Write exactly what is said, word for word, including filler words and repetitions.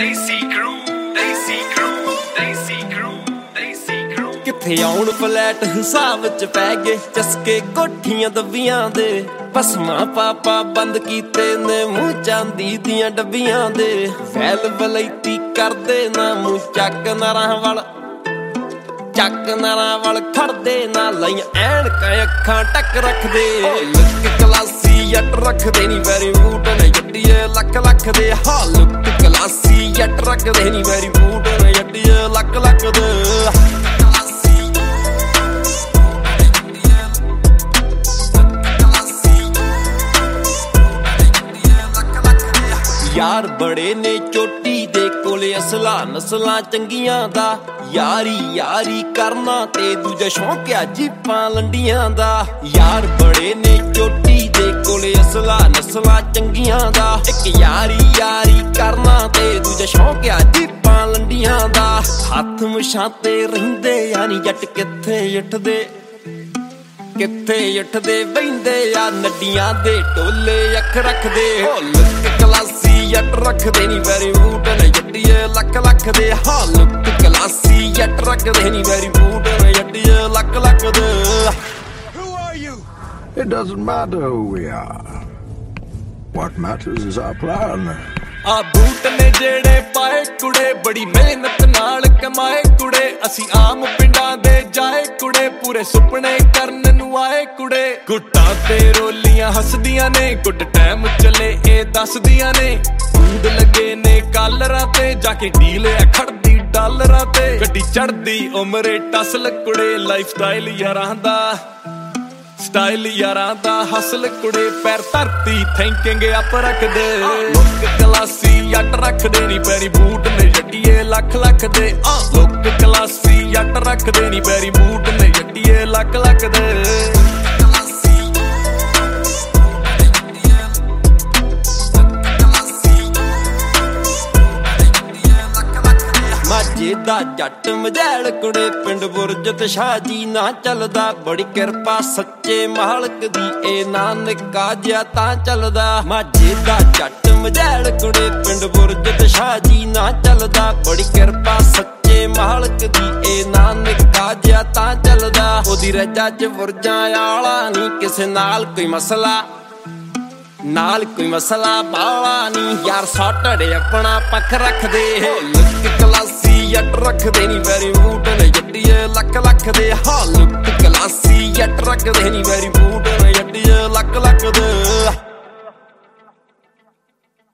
ਦੇਸੀ ਕਰੂ ਦੇਸੀ ਕਰੂ ਦੇਸੀ ਕਰੂ ਦੇਸੀ ਕਰੂ ਕਿੱਥੇ ਆਉਣ ਫਲੈਟ ਹਿਸਾਬ ਚ ਪੈ ਗਏ ਚਸਕੇ ਕੋਠੀਆਂ ਦੱਬੀਆਂ ਦੇ ਭਸਮਾਂ ਪਾਪਾ ਬੰਦ ਕੀਤੇ ਨੇ ਮੂੰਹ ਚਾਂਦੀ ਦੀਆਂ ਡੱਬੀਆਂ ਦੇ ਵੈਲ ਵਲੈਤੀ ਕਰਦੇ ਨਾ ਮੂੰਹ ਚੱਕ ਨਾਰਾਂ ਵੱਲ ਚੱਕ ਨਾਰਾਂ ਵੱਲ ਖੜਦੇ ਨਾ ਲਈਆਂ ਐਨਕਾਂ ਅੱਖਾਂ ਟੱਕ ਰੱਖਦੇ ਲੁੱਕ ਕਲਾਸੀ ਜੱਟ ਰੱਖਦੇ ਨੀ ਵੈਰੀ ਬੂਟ ਨੇ ਜੱਟੀਏ ਲੱਖ ਲੱਖ ਦੇ ਹਾਂ ਲੁੱਕ ਕਲਾਸੀ ਜੱਟ ਰੱਖਦੇ ਨੀ ਵੈਰੀ ਬੂਟ ਨੇ ਜੱਟੀਏ ਲੱਖ ਲੱਖ ਦੇ ਯਾਰ ਬੜੇ ਨੇ ਚੋਟੀ ਦੇ ਕੋਲੇ ਅਸਲਾ ਨਸਲਾਂ ਚੰਗੀਆਂ ਦਾ ਯਾਰੀ ਯਾਰੀ ਕਰਨਾ ਤੇ ਦੂਜਾ ਸ਼ੌਂਕਿਆ ਜੀਪਾਂ ਲੰਡੀਆਂ ਦਾ ਯਾਰ ਬੜੇ ਨੇ ਚੋਟੀ ਦੇ ਕੋਲੇ ਅਸਲਾ ਨਸਲਾਂ ਚੰਗੀਆਂ ਦਾ ਇੱਕ ਯਾਰੀ ਯਾਰੀ ਕਰਨਾ ਤੇ ਦੂਜਾ ਸ਼ੌਂਕਿਆ ਜੀਪਾਂ ਲੰਡੀਆਂ ਦਾ ਹੱਥ ਮੁਛਾਂ ਤੇ ਰਹਿੰਦੇ ਯਾਨੀ ਜੱਟ ਕਿੱਥੇ ਉੱਠਦੇ ਕਿੱਥੇ ਉੱਠਦੇ ਬਹਿੰਦੇ ਆ ਨੱਡੀਆਂ ਦੇ ਟੋਲੇ ਅੱਖ ਰੱਖਦੇ ਹੋ ਲੁੱਕ ਕਲਾਸੀ ਜੱਟ ਰੱਖਦੇ ਨੀ ਵੈਰੀ ਬੂਟ ਨੇ ਜੱਟੀਏ ਲੱਖ ਲੱਖ ਦੇ ਹਾਂ ਲੁੱਕ ਕਲਾਸੀ ਜੱਟ ਰੱਖਦੇ ਨੀ ਵੈਰੀ ਬੂਟ ਨੇ ਜੱਟੀਏ ਲੱਖ ਲੱਖ ਦੇ Who are you? It doesn't matter who we are. What matters is our plan. ਆ ਬੂਟ ਨੇ ਜਿਹੜੇ ਪਾਏ ਕੁੜੇ ਬੜੀ ਮਿਹਨਤ ਨਾਲ ਕਮਾਏ ਕੁੜੇ ਅਸੀਂ ਆਮ ਪਿੰਡਾਂ ਦੇ ਜਾਏ ਕੁੜੇ ਪੂਰੇ ਸੁਪਨੇ ਕਰਨ ਨੂੰ ਆਏ ਕੁੜੇ ਗੁੱਟਾਂ ਤੇ ਰੋਲੀਆਂ ਹੱਸਦੀਆਂ ਨੇ ਗੁੱਡ ਟਾਈਮ ਚੱਲੇ ਇਹ ਦੱਸਦੀਆਂ ਨੇ ਬੂਦ ਲੱਗੇ ਨੇ ਕਾਲਰਾਂ ਤੇ ਜਾ ਕੇ ਡੀਲ ਆ ਖੜਦੀ ਡਾਲਰਾਂ ਤੇ ਗੱਡੀ ਚੜਦੀ ਉਮਰੇ ਟਸਲ ਕੁੜੇ ਲਾਈਫ ਸਟਾਈਲ ਯਾਰਾਂ ਦਾ ਸਟਾਈਲ ਯਾਰਾਂ ਦਾ ਹਸਲ ਕੁੜੇ ਪੈਰ ਧਰਤੀ ਥਿੰਕਿੰਗ ਅਪ ਰੱਖਦੇ ਲੁੱਕ ਕਲਾਸੀ ਜੱਟ ਰੱਖਦੇ ਨੀ ਪੈਰੀ ਬੂਟ ਨੇ ਜੱਟੀਏ ਲੱਖ ਲੱਖ ਦੇ ਲੁੱਕ ਕਲਾਸੀ ਜੱਟ ਰੱਖਦੇ ਨੀ ਪੈਰੀ ਬੂਟ ਨੇ ਜੱਟੀਏ ਲੱਖ ਲੱਖ ਦੇ ਮਾਝੇ ਦਾ ਜੱਟ ਮਜੈਲ ਕੁੜੇ ਪਿੰਡ ਬੁਰਜ ਤੇ ਸ਼ਾਹਜੀ ਨਾ ਚੱਲਦਾ ਬੜੀ ਕਿਰਪਾ ਸੱਚੇ ਮਾਲਕ ਦੀ ਇਹ ਨਾਨਕਾ ਜਿਆ ਤਾਂ ਚੱਲਦਾ ਮਾਝੇ ਦਾ ਜੱਟ ਮਜੈਲ ਕੁੜੇ ਪਿੰਡ ਬੁਰਜ ਤੇ ਸ਼ਾਹਜੀ ਨਾ ਚੱਲਦਾ ਬੜੀ ਕਿਰਪਾ ਸੱਚੇ ਮਾਲਕ ਦੀ ਇਹ ਨਾਨਕਾ ਜਿਆ ਤਾਂ ਚੱਲਦਾ ਉਹਦੀ ਰਜਾ ਚ ਬੁਰਜਾਂ ਆਲਾ ਨੀ ਕਿਸੇ ਨਾਲ ਕੋਈ ਮਸਲਾ ਨਾਲ ਕੋਈ ਮਸਲਾ ਬਾਲਾ ਨੀ ਯਾਰ ਸਾਟੜੇ ਆਪਣਾ ਪੱਖ ਰੱਖਦੇ ਲੁੱਕ ਕਲਾਸੀ ਜੱਟ ਰੱਖਦੇ ਨੀ ਵੈਰੀ ਬੂਟ ਨੇ ਜੱਟੀਏ ਲੱਖ ਲੱਖ ਦੇ ਹਾਂ ਲੁੱਕ ਕਲਾਸੀ ਜੱਟ ਰੱਖਦੇ ਨੀ ਵੈਰੀ ਬੂਟ ਨੇ ਜੱਟੀਏ ਲੱਖ ਲੱਖ ਦੇ